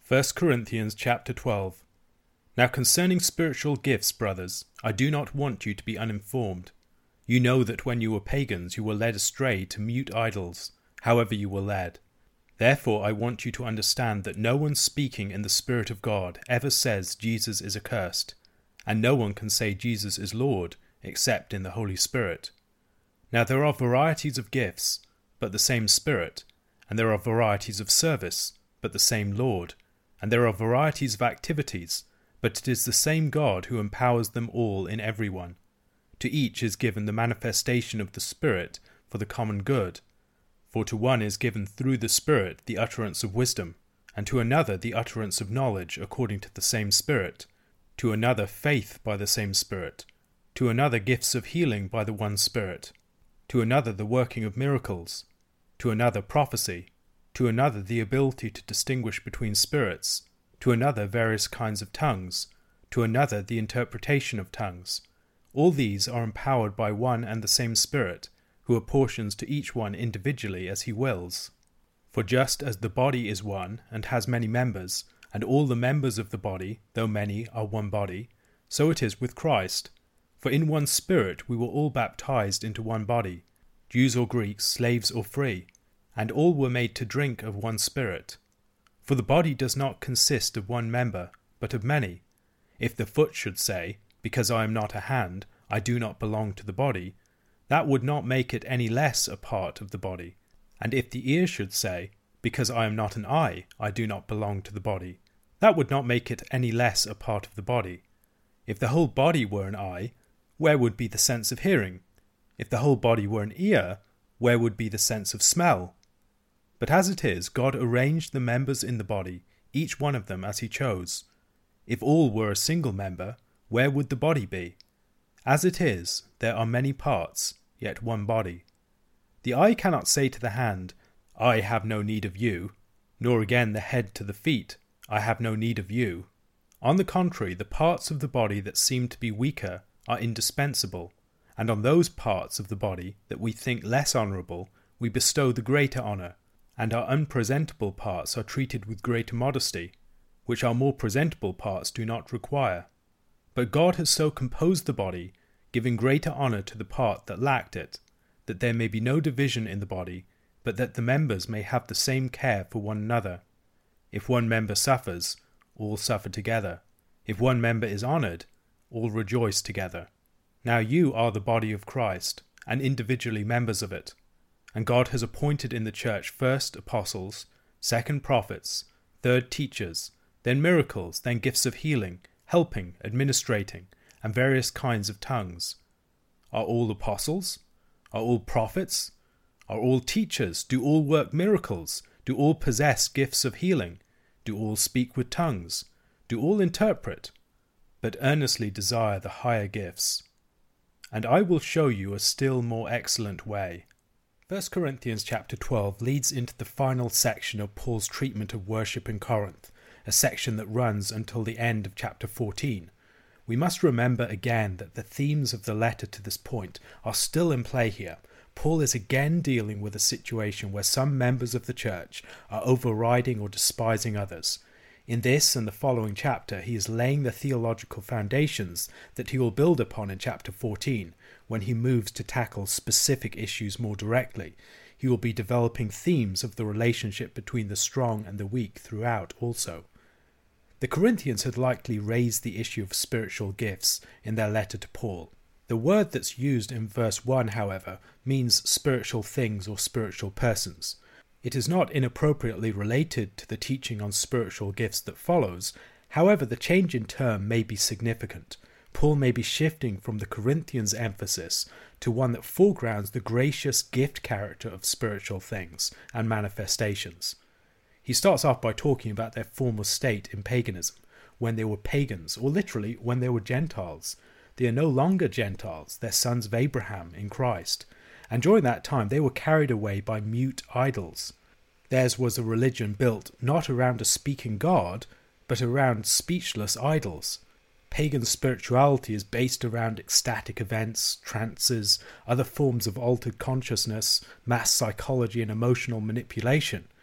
1 Corinthians chapter 12. Now concerning spiritual gifts, brothers, I do not want you to be uninformed. You know that when you were pagans you were led astray to mute idols, however you were led. Therefore I want you to understand that no one speaking in the Spirit of God ever says Jesus is accursed, and no one can say Jesus is Lord except in the Holy Spirit. Now there are varieties of gifts, but the same Spirit, and there are varieties of service, but the same Lord, and there are varieties of activities, but it is the same God who empowers them all in everyone. To each is given the manifestation of the Spirit for the common good. For to one is given through the Spirit the utterance of wisdom, and to another the utterance of knowledge according to the same Spirit, to another faith by the same Spirit, to another gifts of healing by the one Spirit, to another the working of miracles, to another prophecy, to another the ability to distinguish between spirits, to another various kinds of tongues, to another the interpretation of tongues. All these are empowered by one and the same Spirit, who apportions to each one individually as he wills. For just as the body is one and has many members, and all the members of the body, though many, are one body, so it is with Christ. For in one Spirit we were all baptized into one body, Jews or Greeks, slaves or free, and all were made to drink of one Spirit. For the body does not consist of one member, but of many. If the foot should say, because I am not a hand, I do not belong to the body, that would not make it any less a part of the body. And if the ear should say, because I am not an eye, I do not belong to the body, that would not make it any less a part of the body. If the whole body were an eye, where would be the sense of hearing? If the whole body were an ear, where would be the sense of smell? But as it is, God arranged the members in the body, each one of them as he chose. If all were a single member, where would the body be? As it is, there are many parts, yet one body. The eye cannot say to the hand, I have no need of you, nor again the head to the feet, I have no need of you. On the contrary, the parts of the body that seem to be weaker are indispensable, and on those parts of the body that we think less honourable we bestow the greater honour, and our unpresentable parts are treated with greater modesty, which our more presentable parts do not require. But God has so composed the body, giving greater honour to the part that lacked it, that there may be no division in the body, but that the members may have the same care for one another. If one member suffers, all suffer together. If one member is honoured, all rejoice together. Now you are the body of Christ, and individually members of it. And God has appointed in the church first apostles, second prophets, third teachers, then miracles, then gifts of healing, helping, administrating, and various kinds of tongues. Are all apostles? Are all prophets? Are all teachers? Do all work miracles? Do all possess gifts of healing? Do all speak with tongues? Do all interpret? But earnestly desire the higher gifts. And I will show you a still more excellent way. 1 Corinthians chapter 12 leads into the final section of Paul's treatment of worship in Corinth, a section that runs until the end of chapter 14. We must remember again that the themes of the letter to this point are still in play here. Paul is again dealing with a situation where some members of the church are overriding or despising others. In this and the following chapter, he is laying the theological foundations that he will build upon in chapter 14, when he moves to tackle specific issues more directly. He will be developing themes of the relationship between the strong and the weak throughout also. The Corinthians had likely raised the issue of spiritual gifts in their letter to Paul. The word that's used in verse 1, however, means spiritual things or spiritual persons. It is not inappropriately related to the teaching on spiritual gifts that follows. However, the change in term may be significant. Paul may be shifting from the Corinthians' emphasis to one that foregrounds the gracious gift character of spiritual things and manifestations. He starts off by talking about their former state in paganism, when they were pagans, or literally when they were Gentiles. They are no longer Gentiles, they're sons of Abraham in Christ, and during that time they were carried away by mute idols. Theirs was a religion built not around a speaking God, but around speechless idols. Pagan spirituality is based around ecstatic events, trances, other forms of altered consciousness, mass psychology and emotional manipulation.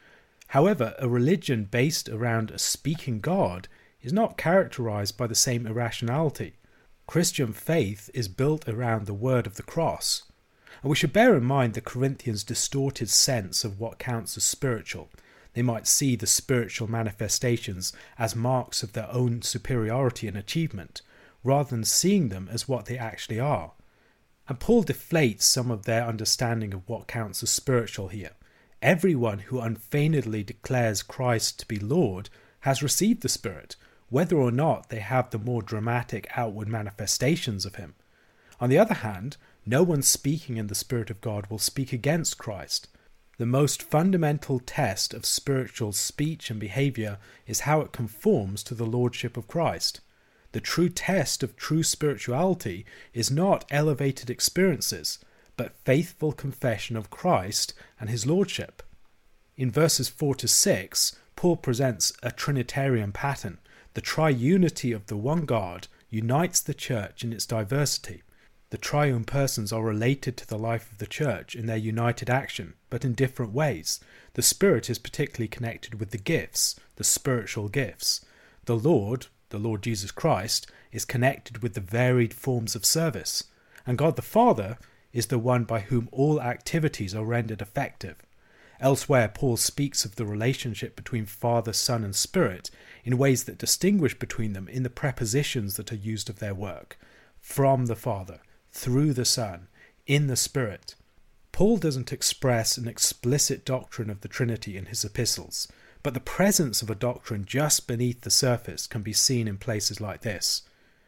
However, a religion based around a speaking God is not characterized by the same irrationality. Christian faith is built around the word of the cross. And we should bear in mind the Corinthians' distorted sense of what counts as spiritual. They might see the spiritual manifestations as marks of their own superiority and achievement, rather than seeing them as what they actually are. And Paul deflates some of their understanding of what counts as spiritual here. Everyone who unfeignedly declares Christ to be Lord has received the Spirit, whether or not they have the more dramatic outward manifestations of him. On the other hand, no one speaking in the Spirit of God will speak against Christ. The most fundamental test of spiritual speech and behavior is how it conforms to the Lordship of Christ. The true test of true spirituality is not elevated experiences, but faithful confession of Christ and his Lordship. In verses 4 to 6, Paul presents a Trinitarian pattern. The triunity of the one God unites the church in its diversity. The triune persons are related to the life of the church in their united action, but in different ways. The Spirit is particularly connected with the gifts, the spiritual gifts. The Lord Jesus Christ, is connected with the varied forms of service. And God the Father is the one by whom all activities are rendered effective. Elsewhere, Paul speaks of the relationship between Father, Son, and Spirit in ways that distinguish between them in the prepositions that are used of their work. From the Father, through the Son, in the Spirit. Paul doesn't express an explicit doctrine of the Trinity in his epistles, but the presence of a doctrine just beneath the surface can be seen in places like this.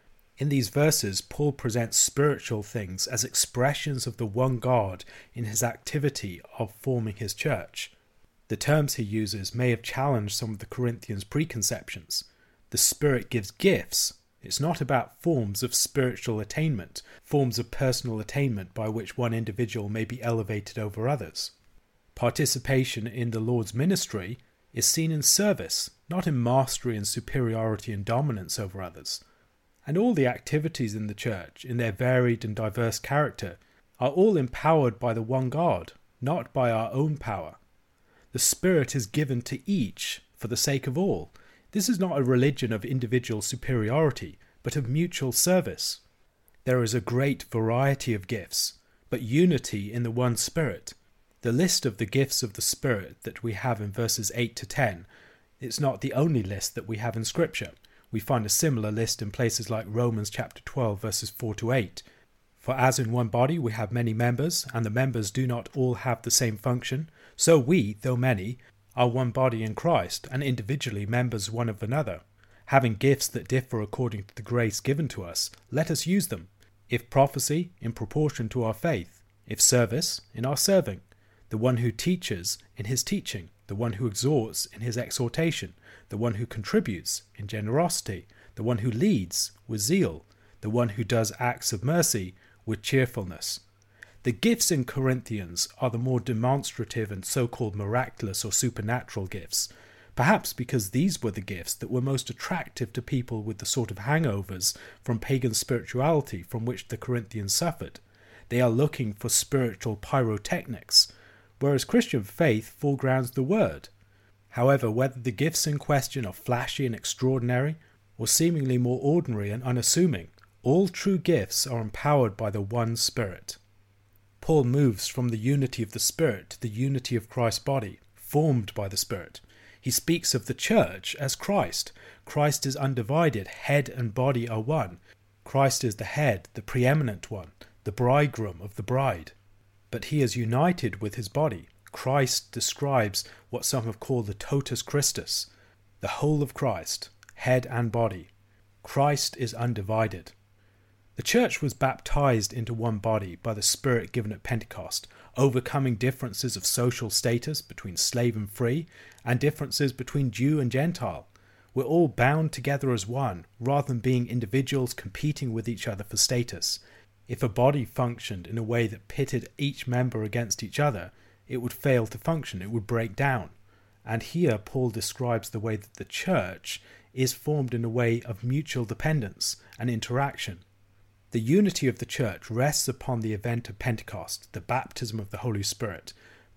In these verses, Paul presents spiritual things as expressions of the one God in his activity of forming his church. The terms he uses may have challenged some of the Corinthians' preconceptions. The Spirit gives gifts. It's not about forms of spiritual attainment, forms of personal attainment by which one individual may be elevated over others. Participation in the Lord's ministry is seen in service, not in mastery and superiority and dominance over others. And all the activities in the church, in their varied and diverse character, are all empowered by the one God, not by our own power. The Spirit is given to each for the sake of all. This is not a religion of individual superiority, but of mutual service. There is a great variety of gifts, but unity in the one Spirit. The list of the gifts of the Spirit that we have in verses 8 to 10, it's not the only list that we have in Scripture. We find a similar list in places like Romans chapter 12 verses 4 to 8. For as in one body we have many members, and the members do not all have the same function, so we, though many, are one body in Christ, and individually members one of another. Having gifts that differ according to the grace given to us, let us use them. If prophecy, in proportion to our faith. If service, in our serving. The one who teaches, in his teaching. The one who exhorts, in his exhortation. The one who contributes, in generosity. The one who leads, with zeal. The one who does acts of mercy, with cheerfulness. The gifts in Corinthians are the more demonstrative and so-called miraculous or supernatural gifts, perhaps because these were the gifts that were most attractive to people with the sort of hangovers from pagan spirituality from which the Corinthians suffered. They are looking for spiritual pyrotechnics, whereas Christian faith foregrounds the word. However, whether the gifts in question are flashy and extraordinary, or seemingly more ordinary and unassuming, all true gifts are empowered by the one Spirit. Paul moves from the unity of the Spirit to the unity of Christ's body, formed by the Spirit. He speaks of the church as Christ. Christ is undivided, head and body are one. Christ is the head, the preeminent one, the bridegroom of the bride. But he is united with his body. Christ describes what some have called the totus Christus, the whole of Christ, head and body. Christ is undivided. The church was baptized into one body by the Spirit given at Pentecost, overcoming differences of social status between slave and free, and differences between Jew and Gentile. We're all bound together as one, rather than being individuals competing with each other for status. If a body functioned in a way that pitted each member against each other, it would fail to function, it would break down. And here Paul describes the way that the church is formed in a way of mutual dependence and interaction. The unity of the church rests upon the event of Pentecost, the baptism of the Holy Spirit,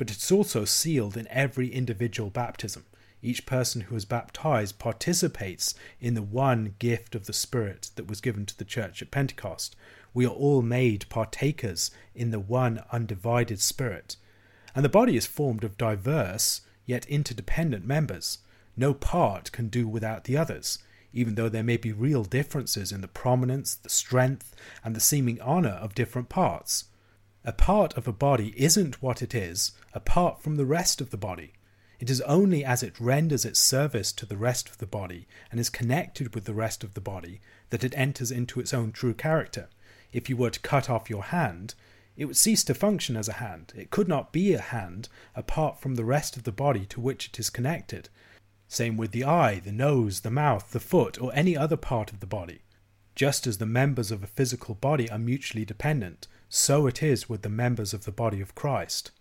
but it's also sealed in every individual baptism. Each person who is baptized participates in the one gift of the Spirit that was given to the church at Pentecost. We are all made partakers in the one undivided Spirit. And the body is formed of diverse, yet interdependent members. No part can do without the others, even though there may be real differences in the prominence, the strength, and the seeming honour of different parts. A part of a body isn't what it is apart from the rest of the body. It is only as it renders its service to the rest of the body and is connected with the rest of the body that it enters into its own true character. If you were to cut off your hand, it would cease to function as a hand. It could not be a hand apart from the rest of the body to which it is connected. Same with the eye, the nose, the mouth, the foot, or any other part of the body. Just as the members of a physical body are mutually dependent, so it is with the members of the body of Christ.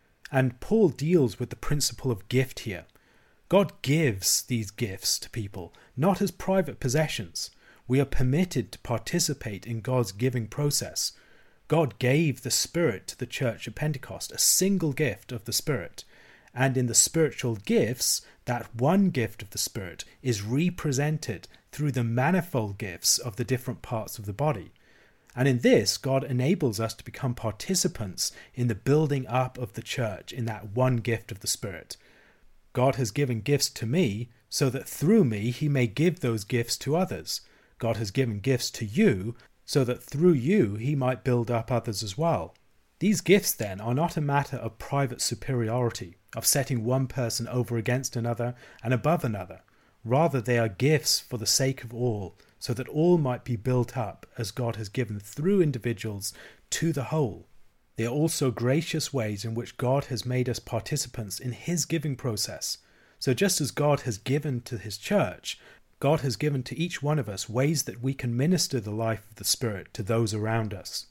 And Paul deals with the principle of gift here. God gives these gifts to people, not as private possessions. We are permitted to participate in God's giving process. God gave the Spirit to the church at Pentecost, a single gift of the Spirit. And in the spiritual gifts, that one gift of the Spirit is represented through the manifold gifts of the different parts of the body. And in this, God enables us to become participants in the building up of the church in that one gift of the Spirit. God has given gifts to me so that through me he may give those gifts to others. God has given gifts to you so that through you he might build up others as well. These gifts then are not a matter of private superiority, of setting one person over against another and above another. Rather, they are gifts for the sake of all, so that all might be built up as God has given through individuals to the whole. They are also gracious ways in which God has made us participants in his giving process. So just as God has given to his church, God has given to each one of us ways that we can minister the life of the Spirit to those around us.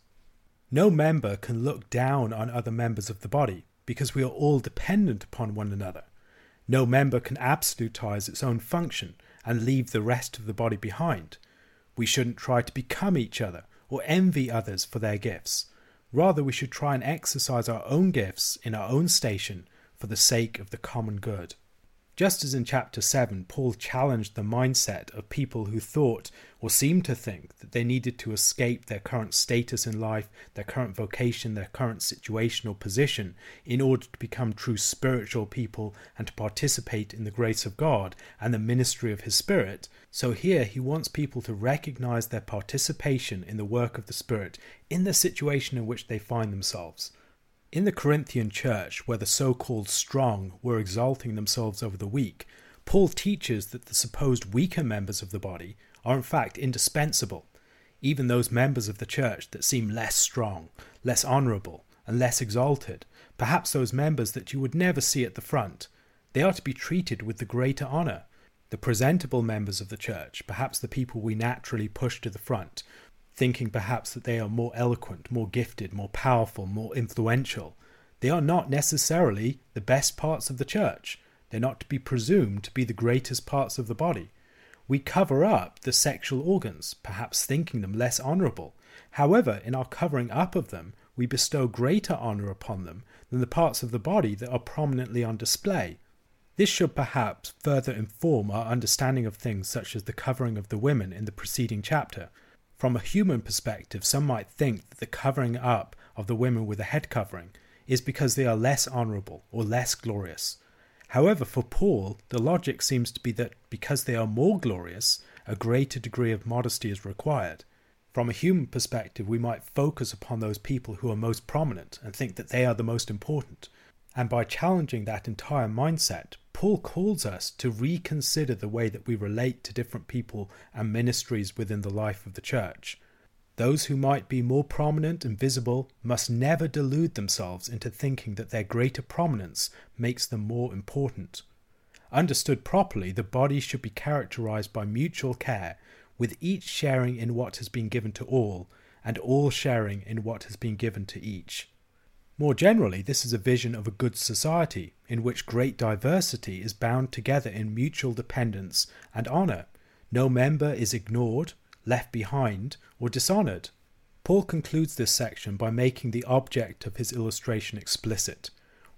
No member can look down on other members of the body, because we are all dependent upon one another. No member can absolutize its own function and leave the rest of the body behind. We shouldn't try to become each other or envy others for their gifts. Rather, we should try and exercise our own gifts in our own station for the sake of the common good. Just as in chapter 7, Paul challenged the mindset of people who thought or seemed to think that they needed to escape their current status in life, their current vocation, their current situational position in order to become true spiritual people and to participate in the grace of God and the ministry of his Spirit. So here he wants people to recognize their participation in the work of the Spirit in the situation in which they find themselves. In the Corinthian church, where the so-called strong were exalting themselves over the weak, Paul teaches that the supposed weaker members of the body are in fact indispensable. Even those members of the church that seem less strong, less honourable, and less exalted, perhaps those members that you would never see at the front, they are to be treated with the greater honour. The presentable members of the church, perhaps the people we naturally push to the front, thinking perhaps that they are more eloquent, more gifted, more powerful, more influential. They are not necessarily the best parts of the church. They're not to be presumed to be the greatest parts of the body. We cover up the sexual organs, perhaps thinking them less honourable. However, in our covering up of them, we bestow greater honour upon them than the parts of the body that are prominently on display. This should perhaps further inform our understanding of things such as the covering of the women in the preceding chapter. From a human perspective, some might think that the covering up of the women with a head covering is because they are less honourable or less glorious. However, for Paul, the logic seems to be that because they are more glorious, a greater degree of modesty is required. From a human perspective, we might focus upon those people who are most prominent and think that they are the most important. And by challenging that entire mindset, Paul calls us to reconsider the way that we relate to different people and ministries within the life of the church. Those who might be more prominent and visible must never delude themselves into thinking that their greater prominence makes them more important. Understood properly, the body should be characterized by mutual care, with each sharing in what has been given to all, and all sharing in what has been given to each. More generally, this is a vision of a good society in which great diversity is bound together in mutual dependence and honour. No member is ignored, left behind, or dishonoured. Paul concludes this section by making the object of his illustration explicit.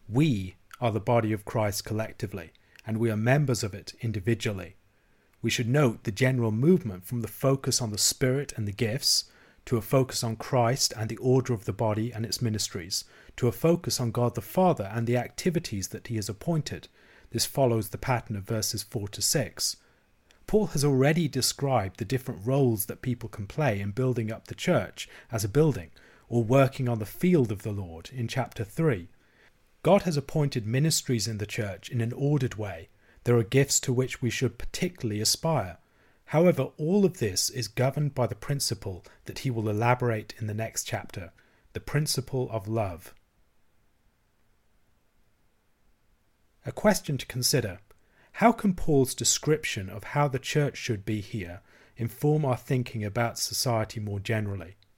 We are the body of Christ collectively, and we are members of it individually. We should note the general movement from the focus on the Spirit and the gifts, to a focus on Christ and the order of the body and its ministries, to a focus on God the Father and the activities that he has appointed. This follows the pattern of verses 4 to 6. Paul has already described the different roles that people can play in building up the church as a building, or working on the field of the Lord in chapter 3. God has appointed ministries in the church in an ordered way. There are gifts to which we should particularly aspire. However, all of this is governed by the principle that he will elaborate in the next chapter, the principle of love. A question to consider: how can Paul's description of how the church should be here inform our thinking about society more generally?